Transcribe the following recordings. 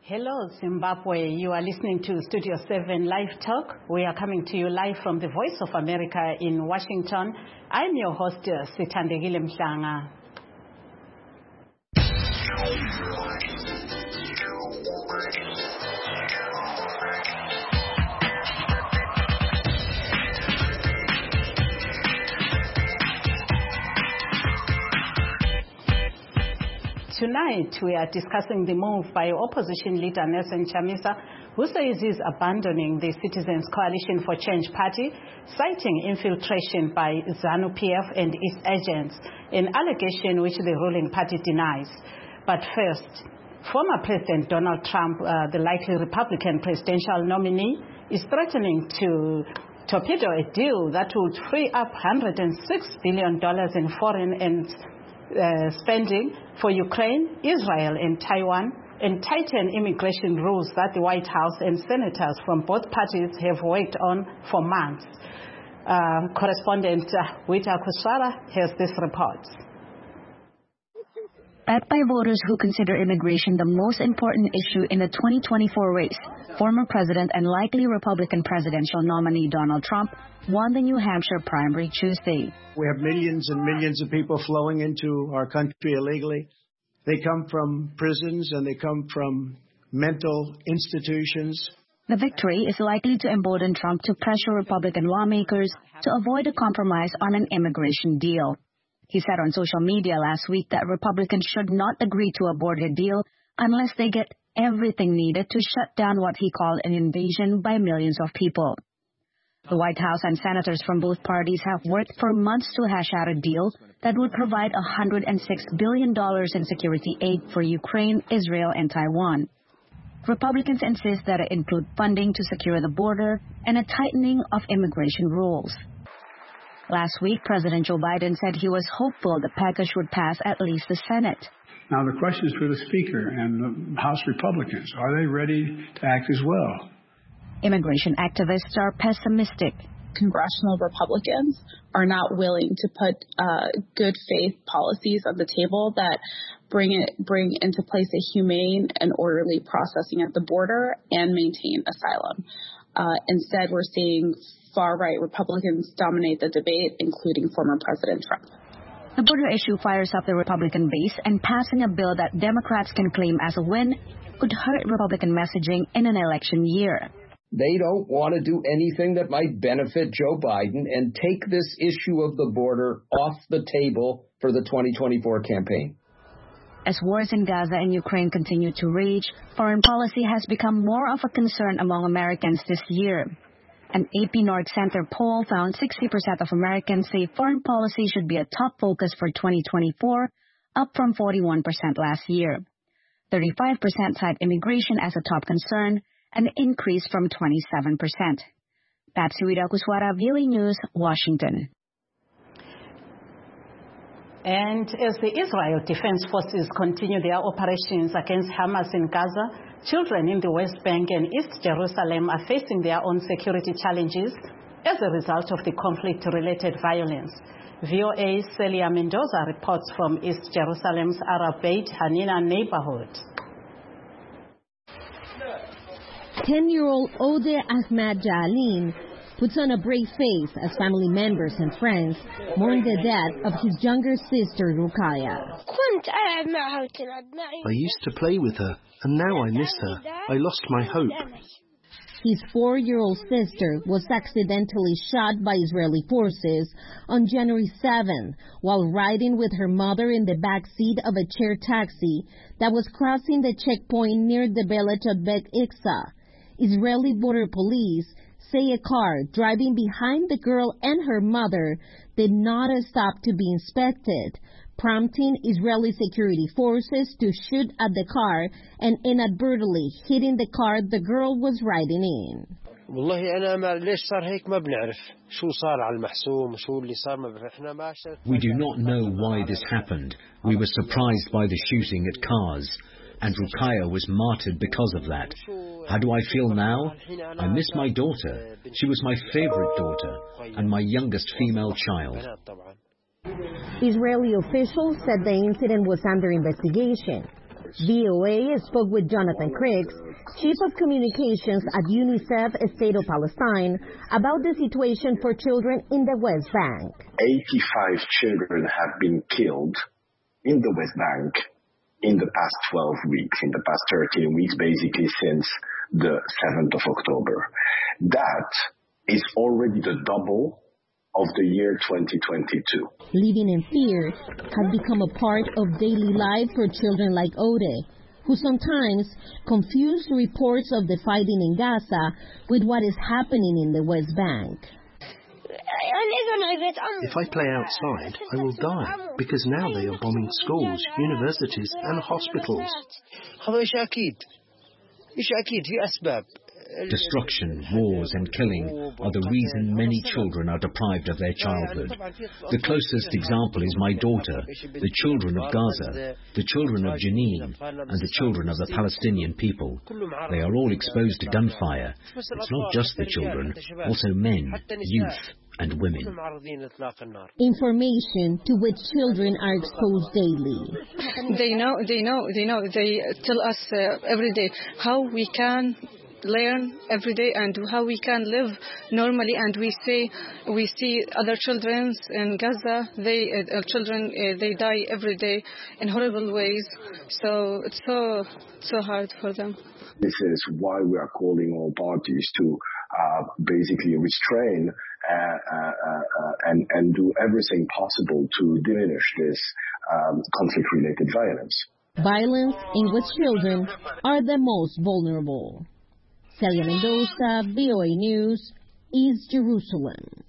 Hello, Zimbabwe. You are listening to Studio 7 Live Talk. We are coming to you live from the Voice of America in Washington. I'm your host, Sithandegile Mhlanga. Tonight, we are discussing the move by opposition leader Nelson Chamisa, who says he's abandoning the Citizens Coalition for Change party, citing infiltration by ZANU-PF and its agents, an allegation which the ruling party denies. But first, former President Donald Trump, the likely Republican presidential nominee, is threatening to torpedo a deal that would free up $106 billion in foreign and spending for Ukraine, Israel, and Taiwan, and tighten immigration rules that the White House and senators from both parties have worked on for months. Correspondent Wita Kuswara has this report. Backed by voters who consider immigration the most important issue in the 2024 race, former President and likely Republican presidential nominee Donald Trump won the New Hampshire primary Tuesday. We have millions and millions of people flowing into our country illegally. They come from prisons and they come from mental institutions. The victory is likely to embolden Trump to pressure Republican lawmakers to avoid a compromise on an immigration deal. He said on social media last week that Republicans should not agree to a border deal unless they get everything needed to shut down what he called an invasion by millions of people. The White House and senators from both parties have worked for months to hash out a deal that would provide $106 billion in security aid for Ukraine, Israel, and Taiwan. Republicans insist that it include funding to secure the border and a tightening of immigration rules. Last week, President Joe Biden said he was hopeful the package would pass at least the Senate. Now the question is for the Speaker and the House Republicans. Are they ready to act as well? Immigration activists are pessimistic. Congressional Republicans are not willing to put good faith policies on the table that bring into place a humane and orderly processing at the border and maintain asylum. Instead, we're seeing far-right Republicans dominate the debate, including former President Trump. The border issue fires up the Republican base, and passing a bill that Democrats can claim as a win could hurt Republican messaging in an election year. They don't want to do anything that might benefit Joe Biden and take this issue of the border off the table for the 2024 campaign. As wars in Gaza and Ukraine continue to rage, foreign policy has become more of a concern among Americans this year. An AP North Center poll found 60% of Americans say foreign policy should be a top focus for 2024, up from 41% last year. 35% cite immigration as a top concern, an increase from 27%. Patsy Wida Kuswara, VOA News, Washington. And as the Israel Defense Forces continue their operations against Hamas in Gaza, children in the West Bank and East Jerusalem are facing their own security challenges as a result of the conflict-related violence. VOA Celia Mendoza reports from East Jerusalem's Arab Beit Hanina neighborhood. 10-year-old Odeh Ahmad Jalin puts on a brave face as family members and friends mourn the death of his younger sister, Rukaya. I used to play with her, and now I miss her. I lost my hope. His 4-year-old sister was accidentally shot by Israeli forces on January 7 while riding with her mother in the back seat of a shared taxi that was crossing the checkpoint near the village of Bet Iksa. Israeli border police say a car driving behind the girl and her mother did not stop to be inspected, prompting Israeli security forces to shoot at the car and inadvertently hitting the car the girl was riding in. We do not know why this happened. We were surprised by the shooting at cars, and Rukaya was martyred because of that. How do I feel now? I miss my daughter. She was my favorite daughter and my youngest female child. Israeli officials said the incident was under investigation. VOA spoke with Jonathan Criggs, Chief of Communications at UNICEF State of Palestine, about the situation for children in the West Bank. 85 children have been killed in the West Bank in the past 12 weeks, in the past 13 weeks, basically since the 7th of October. That is already the double of the year 2022. Living in fear has become a part of daily life for children like Ode, who sometimes confuse reports of the fighting in Gaza with what is happening in the West Bank. If I play outside, I will die, because now they are bombing schools, universities and hospitals. Destruction, wars and killing are the reason many children are deprived of their childhood. The closest example is my daughter, the children of Gaza, the children of Jenin, and the children of the Palestinian people. They are all exposed to gunfire. It's not just the children, also men, youth, and women. Information to which children are exposed daily. They know. They tell us every day how we can learn every day and how we can live normally, and we see other children in Gaza, they die every day in horrible ways, so it's so hard for them. This is why we are calling all parties to basically restrain and do everything possible to diminish this conflict-related violence. Violence in which children are the most vulnerable. Celia Mendoza, VOA News, East Jerusalem.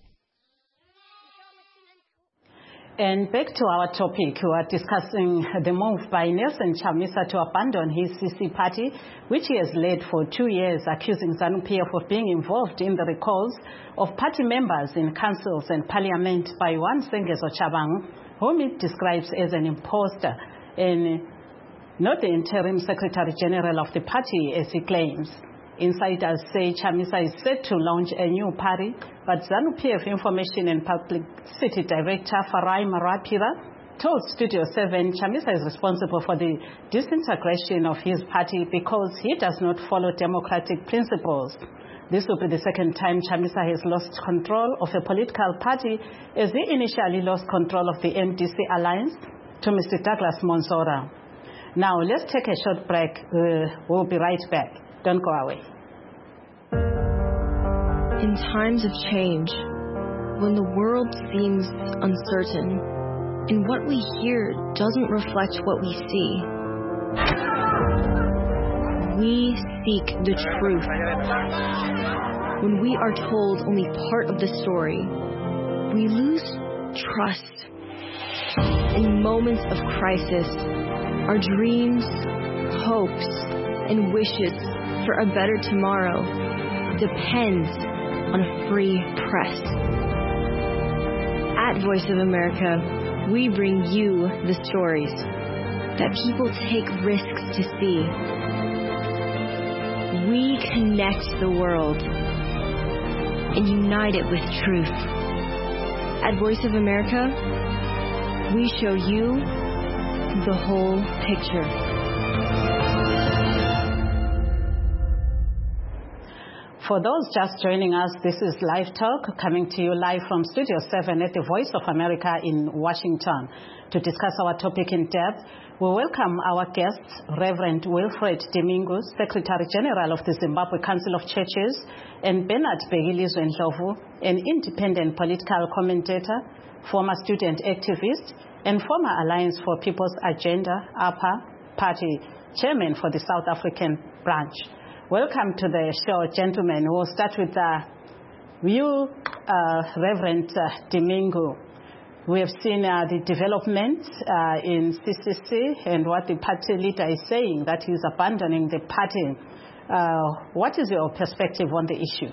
And back to our topic, we are discussing the move by Nelson Chamisa to abandon his CC party, which he has led for 2 years, accusing ZANU-PF of being involved in the recalls of party members in councils and parliament by one Sengezo Chabang, whom it describes as an imposter and not the interim Secretary General of the party, as he claims. Insiders say Chamisa is set to launch a new party, but ZANU-PF Information and Publicity Director Farai Marapira told Studio 7 Chamisa is responsible for the disintegration of his party because he does not follow democratic principles. This will be the second time Chamisa has lost control of a political party, as he initially lost control of the MDC alliance to Mr. Douglas Monsora. Now, let's take a short break. We'll be right back. Don't go away. In times of change, when the world seems uncertain, and what we hear doesn't reflect what we see, we seek the truth. When we are told only part of the story, we lose trust. In moments of crisis, our dreams, hopes, and wishes for a better tomorrow depends on a free press. At Voice of America, we bring you the stories that people take risks to see. We connect the world and unite it with truth. At Voice of America, we show you the whole picture. For those just joining us, this is Live Talk, coming to you live from Studio 7 at the Voice of America in Washington. To discuss our topic in depth, we welcome our guests, Reverend Wilfred Domingo, Secretary General of the Zimbabwe Council of Churches, and Bernard Begilizwe Ndlovu, an independent political commentator, former student activist, and former Alliance for People's Agenda, APA, party chairman for the South African branch. Welcome to the show, gentlemen. We'll start with you, Reverend Domingo. We have seen the developments in CCC and what the party leader is saying, that he's abandoning the party. What is your perspective on the issue?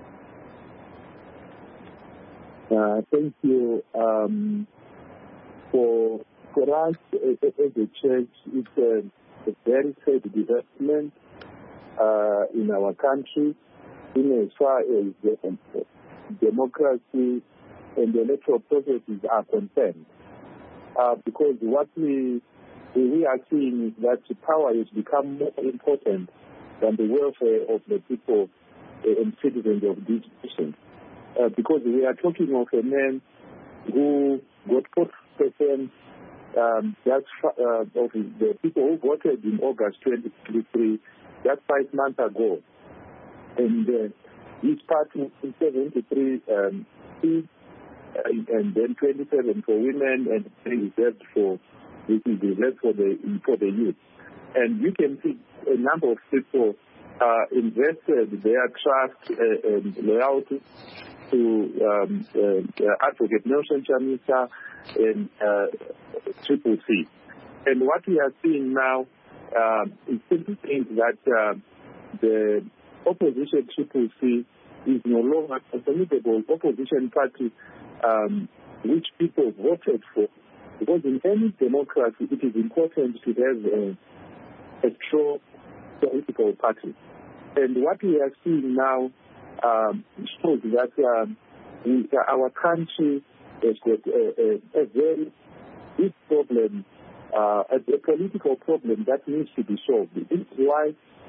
Thank you. For us as a church, it's a very sad development in our country, in as far as democracy and the electoral processes are concerned. Because what we we are seeing that power has become more important than the welfare of the people and citizens of this nation. Because we are talking of a man who got 40% of the people who voted in August 2023, just 5 months ago. And his party in 73 seats, and then 27 for women, and 3 reserved for the youth. And you can see a number of people invested their trust and loyalty to Advocate Nelson Chamisa and Triple C. And what we are seeing now is simply that the opposition Triple C is no longer a formidable opposition party which people voted for. Because in any democracy, it is important to have a strong political party. And what we are seeing now shows that our country has got a very big problem, a political problem that needs to be solved. This is why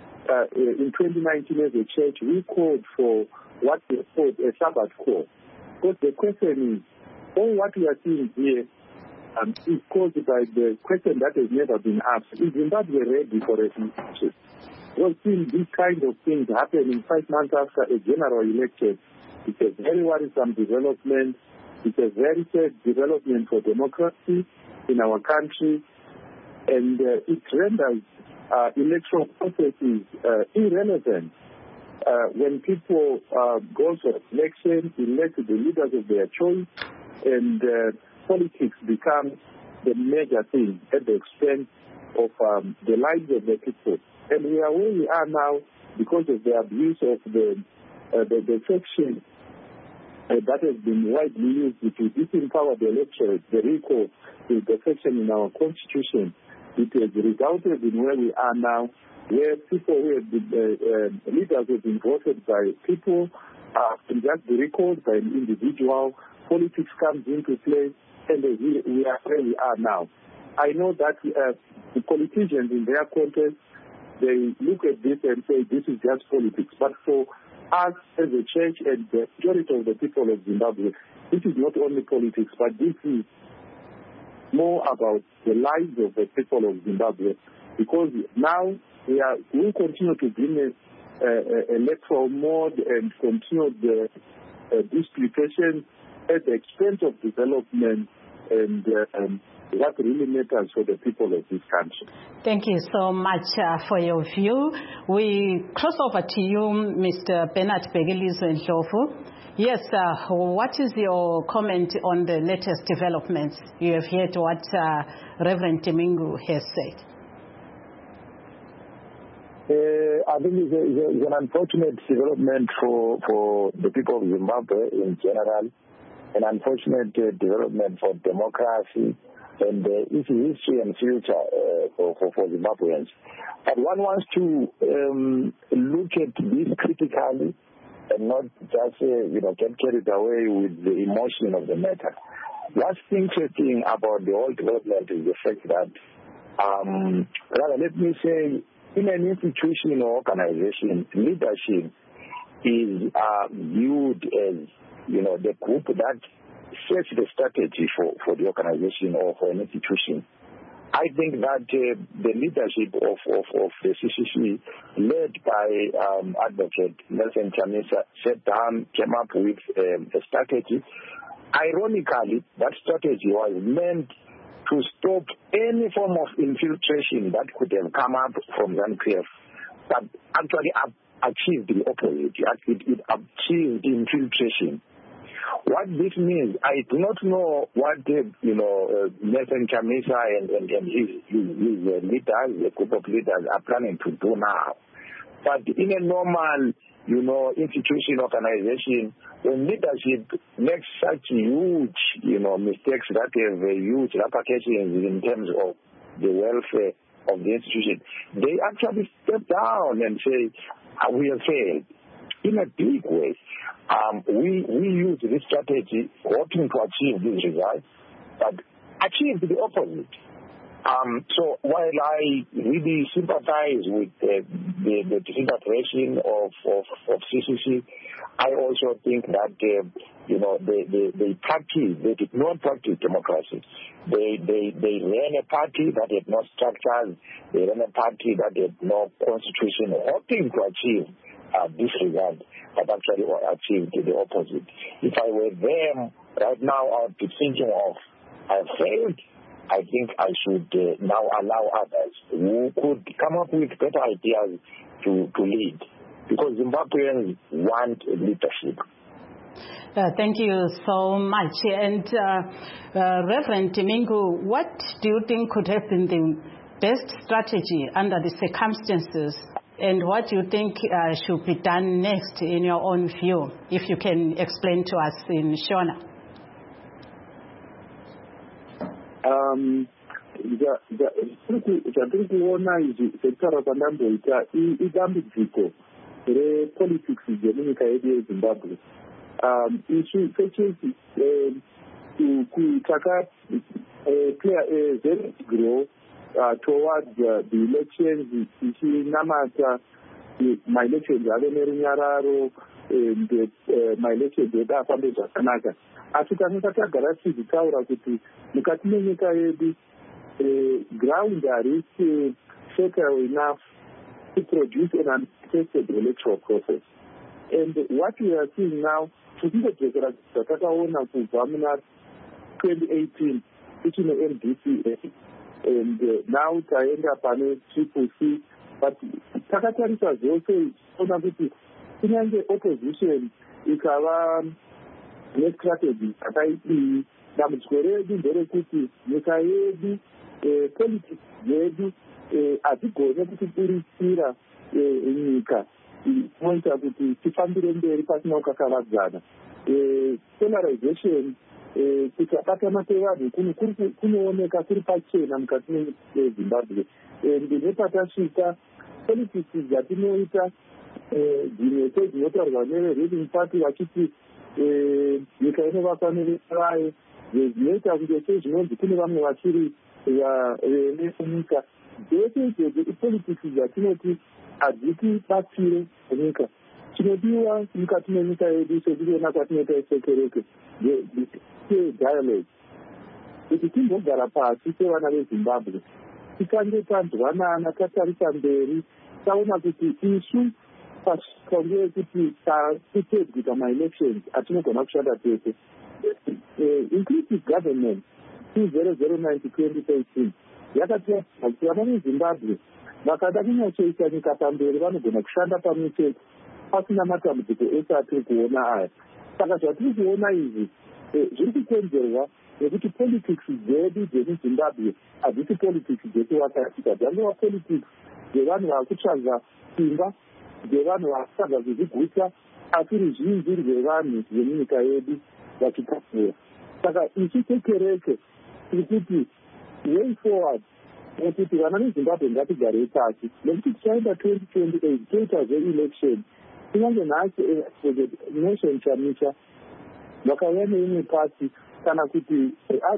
in 2019 as a church, we called for what we called a Sabbath call. Because the question is, all what we are seeing here is caused by the question that has never been asked. Is Zimbabwe ready for a future? We've seen these kind of things happening 5 months after a general election. It's a very worrisome development. It's a very sad development for democracy in our country. And it renders electoral processes irrelevant. When people go to election, elect the leaders of their choice, and politics becomes the major thing at the expense of the lives of the people. And we are where we are now because of the abuse of the section that has been widely used to disempower the electorate, the recall, the section in our constitution. It has resulted in where we are now, where people who have been, leaders have been voted by people, can just be recalled by an individual. Politics comes into play, and we are where we are now. I know that the politicians in their context, they look at this and say this is just politics. But for us as a church and the majority of the people of Zimbabwe, this is not only politics, but this is more about the lives of the people of Zimbabwe. Because now we continue to bring electoral mode and continue the disputation at the expense of development and what really matters for the people of this country. Thank you so much for your view. We cross over to you, Mr. Bernard Bhekilizwe Ndlovu. Yes, what is your comment on the latest developments? You have heard what Reverend Domingo has said. I think it's an unfortunate development for the people of Zimbabwe in general, an unfortunate development for democracy and its history and future for Zimbabweans. But one wants to look at this critically and not just get carried away with the emotion of the matter. What's interesting about the whole development is the fact that, rather let me say, in an institution or organization, leadership is viewed as the group that sets the strategy for the organization or for an institution. I think that the leadership of the CCC, led by Advocate Nelson Chamisa, sat down, came up with a strategy. Ironically, that strategy was meant to stop any form of infiltration that could have come up from ZANU-PF, but actually achieved the opposite. It achieved infiltration. What this means, I do not know what Nelson Chamisa and his leaders, the group of leaders, are planning to do now. But in a normal, institution, organization, when leadership makes such huge, mistakes that have huge repercussions in terms of the welfare of the institution, they actually step down and say, we have failed. In a big way, we use this strategy hoping to achieve these results, but achieve the opposite. So while I really sympathize with the disintegration of CCC, I also think that they did not practice democracy. They ran a party that had no structures. They ran a party that had no constitution, hoping to achieve this result, but actually achieved the opposite. If I were them right now, I would be thinking of, I have failed. I think I should now allow others who could come up with better ideas to lead, because Zimbabweans want leadership. Thank you so much. And Reverend Mingu, what do you think could have been the best strategy under the circumstances, and what do you think should be done next in your own view, if you can explain to us in Shona? Chandiri kuona izvi sekutara kwandamboita idambudziko repolitics dzemunyika yedu yeZimbabwe. Isu sechechi taka play a very big role towards the elections, ichinamata ma-elections ave nerunyararo, ma-elections edu afambe zvakanaka. Asi tanenge tagara tichitaura kuti mukati menyika yedu ground harisi fertile enough to produce an untested electoral process. And what we are seeing now, tichingojekera zvatakaona kubva muna 2018 tichine MDC, and now taenda pane Triple C, but takatarisa zvose ona kuti kunyange opposition ikava nestrategy dzakaidii, dambudziko redu nderekuti nyika yedu politics yedu hadzigone kutiburisira nyika inoita kuti tifambire mberi pasina kukakavadzana. Polarization, kusabatana kwevanhu kunooneka kuri pachena mukati meZimbabwe, and nepatasvika politics dzatinoita dzimwe dzinotaurwa neveruling party vachiti nyika inovakwa nevayo, zvinoita kunge sezvinonzi kune vamwe vachiri venyika. Dzese idzodzo ipolitics dzatinoti hadzitibatsire nyika. Chinodiwa mukati menyika yedu sekutiona kwatinoita isekereke dialogue, kuti timbogara pasi sevana veZimbabwe, tikange tanzwanana, tatarisa mberi, taona kuti isu pasonge yekuti tatipedza kuita ma-elections atinogona kushanda tese. Inclusive government 2009-2013 yakatiratidza kuti vana veZimbabwe vakada kunyatsoisa nyika pamberi vanogona kushanda pamwe chete pasina matambudziko ese atiri kuona aya. Saka zvatiri kuona izvi zviri kukonzerwa nekuti politics dzedu dzemuZimbabwe hadzisi politics dzekuwakaita, dzangova politics dzevanhu vakutsvaga simba, dzevanhu vakutsvaga kuzviguta, asi ruzhinji rwevanhu vemunyika yedu vachitapura. Saka isu sekereke tiri kuti way forward nekuti vana veZimbabwe ngatigarei pasi, nekuti tichaenda 2028 toita zveelection. Kunyange nhasi nation chamisha vakauya neimwe party kana kuti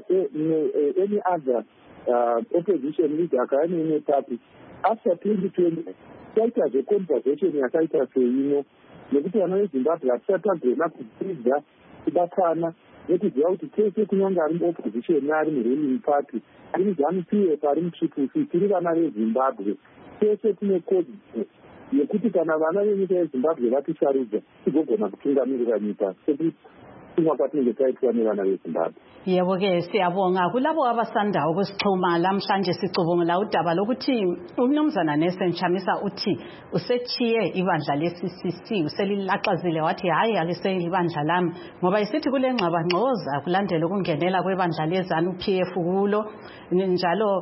any other opposition leader akauya neimwe party, after 2020 taita zveconversation yakaita seino, nekuti vana veZimbabwe hatisatagona kudzidza kubatana nekuziva kuti tese kunyange ari muopposition ari muruling party, ari muZANU-PF, ari muTriple C, tiri vana veZimbabwe. Tese tine kodzero yekuti kana vana venyika yeZimbabwe vatisarudza tigogona kutungamirira nyika sekumwa kwatinenge taitwa nevana veZimbabwe. Yebo-ke siyabonga kulabo abasanda ukusixhuma lamhlanje sicubungula udaba lokuthi umnumzana Nelson Chamisa uthi usechiye ibandla le-CCC, uselilaxazile wathi hayi aliseli ibandla lami ngoba isithi kule ngxabangxoza kulandela ukungenela kwebandla le-ZANU-PF kulo njalo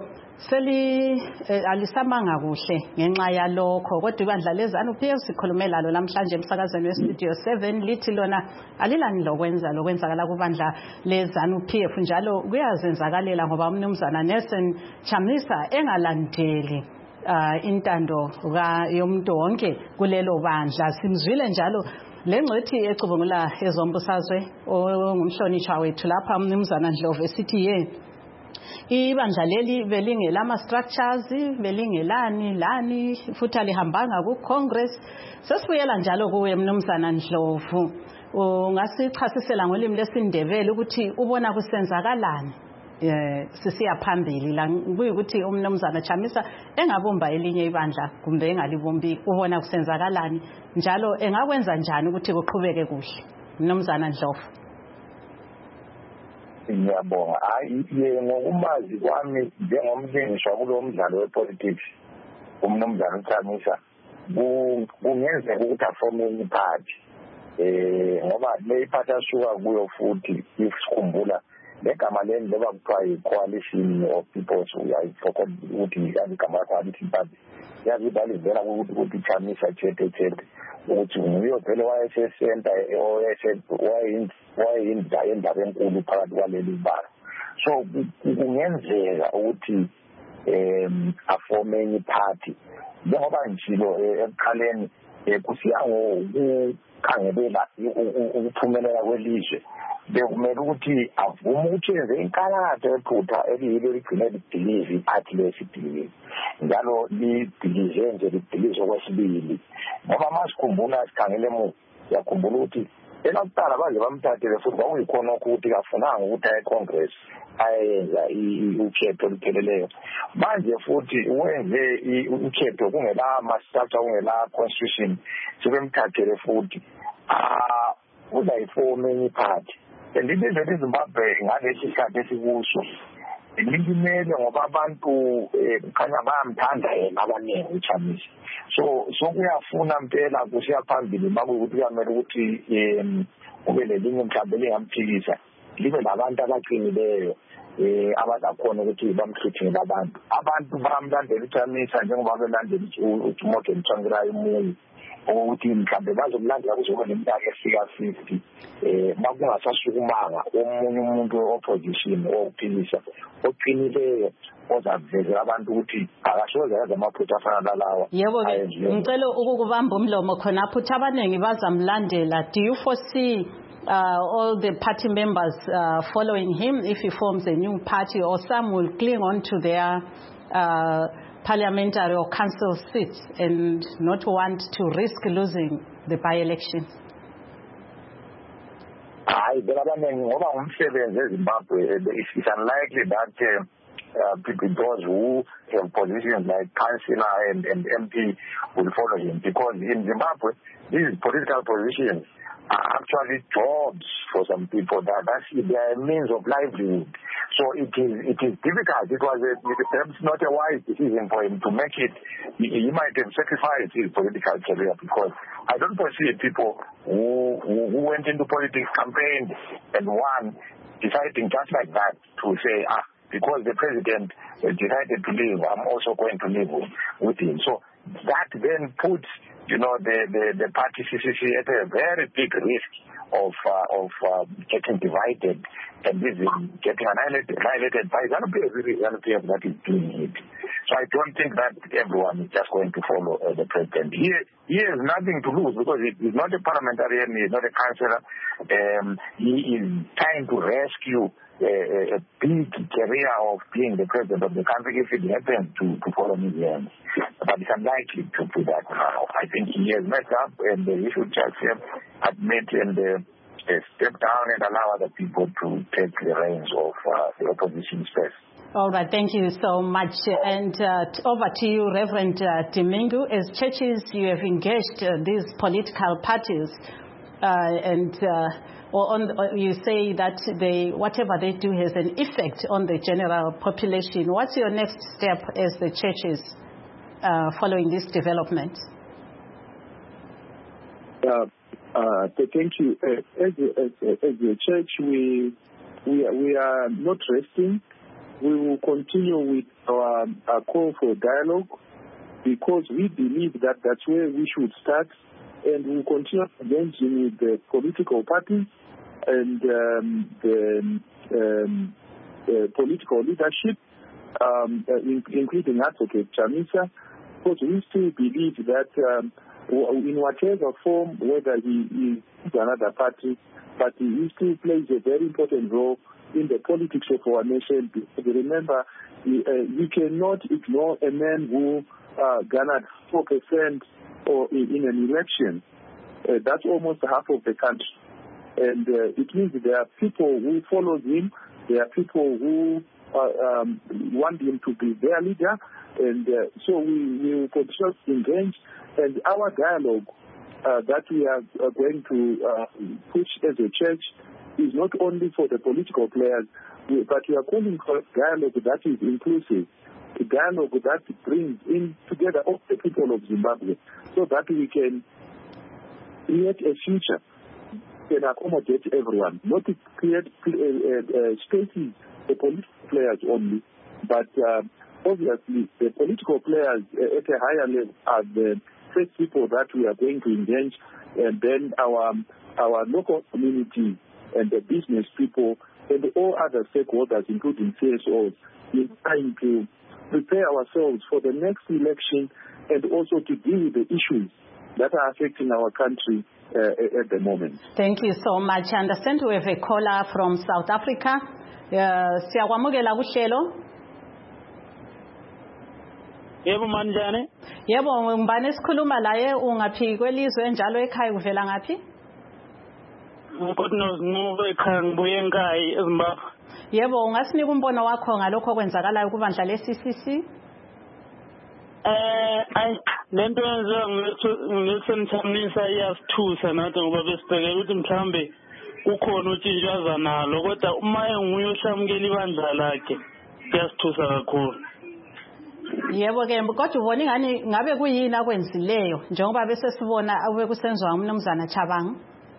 alisamanga kuhle ngenxa yalokho. Kodwa ibandla le-ZANU-PF sikhulume lalo lamhlanje emsakazweni weStudio 7 lithi lona alilani lokwenzakala kubandla le-ZANU-PF njalo kuyazenzakalela ngoba umnumzana Nelson Chamisa engalandeli intando yomuntu wonke kulelo bandla. Simzwile njalo lengcethi ecubungula ezombusazwe ongumhlonishwa wethu lapha umnumzana Ndlovu esithi ibandla leli belingelama structures belingelani futhi alihambanga ku Congress. Sesibuyela njalo kuwe Mnumzana Ndlovu, ungasichasisela ngolimi lesindebele ukuthi ubona kusenzakalani sisiya phambili la kuyikuthi uMnumzana Chamisa engabumba elinye ibandla kumbe engalibumbi, ubona kusenzakalani njalo engakwenza njani ukuthi kuqhubeke kuhle? Mnumzana Ndlovu. Ngiyabonga. Ngokumazi kwami njengomlingiswa kulo mdlalo wepolitics, uMnumzana Chamisa kungenzeka ukuthi afome iphathi ngoba le iphathi asuka kuyo futhi isikhumbula legama leni loba kuthiwa yi-coalition of peoples uyayiforgot ukuthi igama la-coalition party yazi balivela ukuthi Chamisa chethe ukuthi nguyo vele wayesesenta wayeyindaba enkulu phakathi kwaleli bala. So kungenzeka ukuthi afome enye iphathi njengoba ngitshilo ekuqaleni kusiya ngokukhangelela ukuphumelela kwelizwe. Bekumele ukuthi avume ukuthi enze inkalazo ephutha eliyilo ligcine libhilize iphathi lesibhilize njalo libhilize nje libhilize okwesibili ngoba masikhumbula sikhangele emuva yakhumbula ukuthi elakuqala baze bamthathele futhi kwakuyikhona ukuthi kafunanga ukuthi aye eCongress ayenza ukhetho olupheleleyo. Manje futhi wenze ukhetho kungela ma-structure kungela constitution sebemthathele futhi uzayifoma enye iphathi. Ilizwe leZimbabwe ngalesi sikhathi esikuso lilimele ngoba abantu kukhanya bayamthanda yena abaningi uChamisa. So kuyafuna mpela kusiya phambili makuyukuthi kuyamele ukuthi kube lelinye mhlawumbe lingamphikisa libe labantu abaqinileyo abazakhona ukuthi bamhluthele abantu bamlandela uChamisa njengoba belandela uMorgan Tsvangirai umunye ukuthi mhlawumbe bazomlandela kuzoba neminyaka efika 50 makungasasukumanga omunye umuntu opposition ophilisa oqinileyo ozavezela abantu ukuthi akasoze yaza amaphutha afana nalawa. Yebo ngicela ukukubamba umlomo khonapho ukuthi abaningi bazamlandela. Do you foresee all the party members following him if he forms a new party, or some will cling on to their parliamentary or council seats and not want to risk losing the by-election? Ngoba umsebenzi eZimbabwe, it's unlikely that those who have positions like councillor and MP will follow him, because in Zimbabwe these political positions are actually jobs for some people. That's their means of livelihood. So it is difficult. It was perhaps not a wise decision for him to make it. He might have sacrificed his political career, because I don't foresee people who went into politics, campaigned and won, deciding just like that to say, because the president decided to leave, I'm also going to live with him. So that then puts the party CCC at a very big risk of getting divided and getting annihilated by ZANU-PF that is doing it. So I don't think that everyone is just going to follow the president. He has nothing to lose, because he's not a parliamentarian, he's not a councillor. He is trying to rescue a big career of being the president of the country if it happens to follow his hands. But it's unlikely to do that now. I think he has messed up, and he should just admit and step down and allow other people to take the reins of the opposition space. All right, thank you so much. And over to you, Reverend Dimingu. As churches, you have engaged these political parties, you say that whatever they do has an effect on the general population. What's your next step as the churches following this development? Thank you. As a church, we are not resting. We will continue with our call for dialogue, because we believe that that's where we should start, and we will continue engaging with the political parties and the political leadership, including Advocate Chamisa, because we still believe that in whatever form, whether he is another party, but he still plays a very important role in the politics of our nation. Because remember, we cannot ignore a man who garnered 4% or in an election. That's almost half of the country. And it means there are people who follow him. There are people who want him to be their leader. And so we will continue to engage. And our dialogue that we are going to push as a church is not only for the political players, but we are calling for dialogue that is inclusive, a dialogue that brings in together all the people of Zimbabwe so that we can create a future that can accommodate everyone, not to create spaces for political players only, but obviously the political players at a higher level are the first people that we are going to engage, and then our local community and the business people and all other stakeholders, including CSOs, in trying to prepare ourselves for the next election and also to deal with the issues that are affecting our country at the moment. Thank you so much. I understand we have a caller from South Africa. Siyakwamukela kuhlelo. Yebo manjani? Yebo ngibane sikhuluma la ungaphi kwelizwe njalo ekhaya uvela ngaphi? Kodwa ngoba ekhaya ngibuye ekhaya eZimbabwe. Yebo ungasinika umbono wakho ngalokho okwenzakalayo kubandla le-CCC? Lento yenziwa nguNelson Chamisa iyasithusa nathi ngoba besibhekela ukuthi mhlambe kukhona utshintshwaza nalo, kodwa uma enguye ohlamukela ibandla lakhe kuyasithusa kakhulu. Yebo ke kodwa ubona ingani ngabe kuyini akwenzileyo njengoba bese sibona ube kusenziwa umnumzana Chabanga?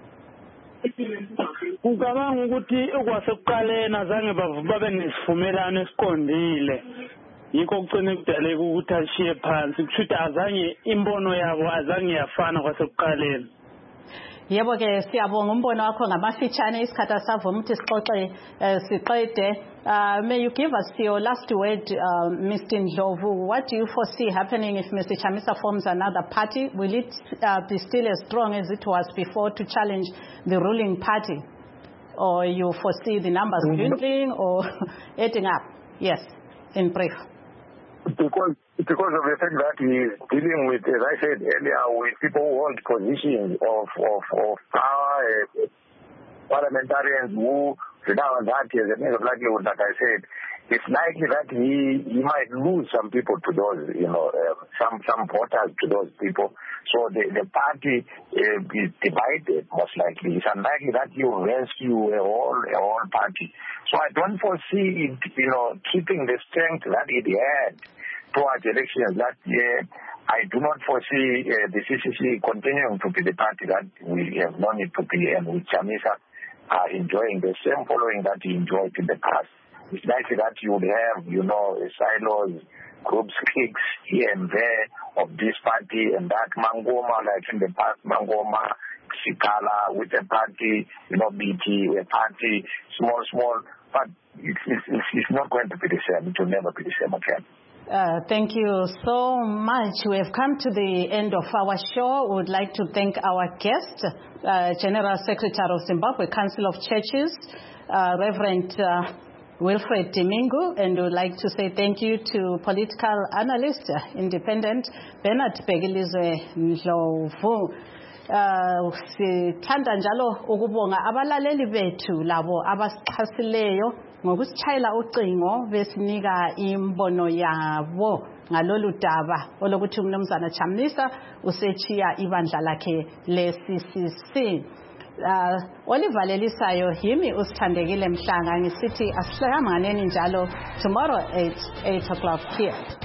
Ngicabanga ukuthi okwasekuqaleni azange babe nesivumelano esiqondile. Yikho kugcine kudaleka ukuthi ashiye phansi. Kushuthi azange imbono yabo azange yafana kwasekuqaleni. Yebo ke siyabonga umbono wakho ngamafitshane isikhathi asavuma ukuthi sixoxe siqede. May you give us your last word, Mr. Ndlovu? What do you foresee happening if Mr. Chamisa forms another party? Will it be still as strong as it was before to challenge the ruling party? Or you foresee the numbers dwindling or adding up? Yes, in brief. Because of the fact that he is dealing with, as I said earlier, with people who hold positions of power, parliamentarians who rely on that as a means of livelihood, like I said, it's likely that he might lose some people to those, some voters to those people. So the party is divided, most likely. It's unlikely that you rescue a whole party. So I don't foresee it, keeping the strength that it had towards elections last year. I do not foresee the CCC continuing to be the party that we have known it to be, and with Chamisa enjoying the same following that he enjoyed in the past. It's likely that you would have, silos, groups, cliques here and there of this party and that. Mangoma, like in the past, Mangoma, Sikala with a party, BT, a party, small, but it's not going to be the same. It will never be the same again. Thank you so much. We have come to the end of our show. We would like to thank our guest, General Secretary of Zimbabwe Council of Churches, Reverend Wilfred Domingo, and we would like to say thank you to political analyst, independent, Bernard Bhekilizwe Ndlovu. Sithanda njalo ukubonga abalaleli bethu labo abasichasileyo ngokusitshayela ucingo besinika imbono yabo ngalolu daba olokuthi umnumzana Chamisa usechiya ibandla lakhe le-CCC. Olivalelisayo yimi usithandekile Mhlanga ngisithi asihlanganeni njalo tomorrow at 8 o'clock here.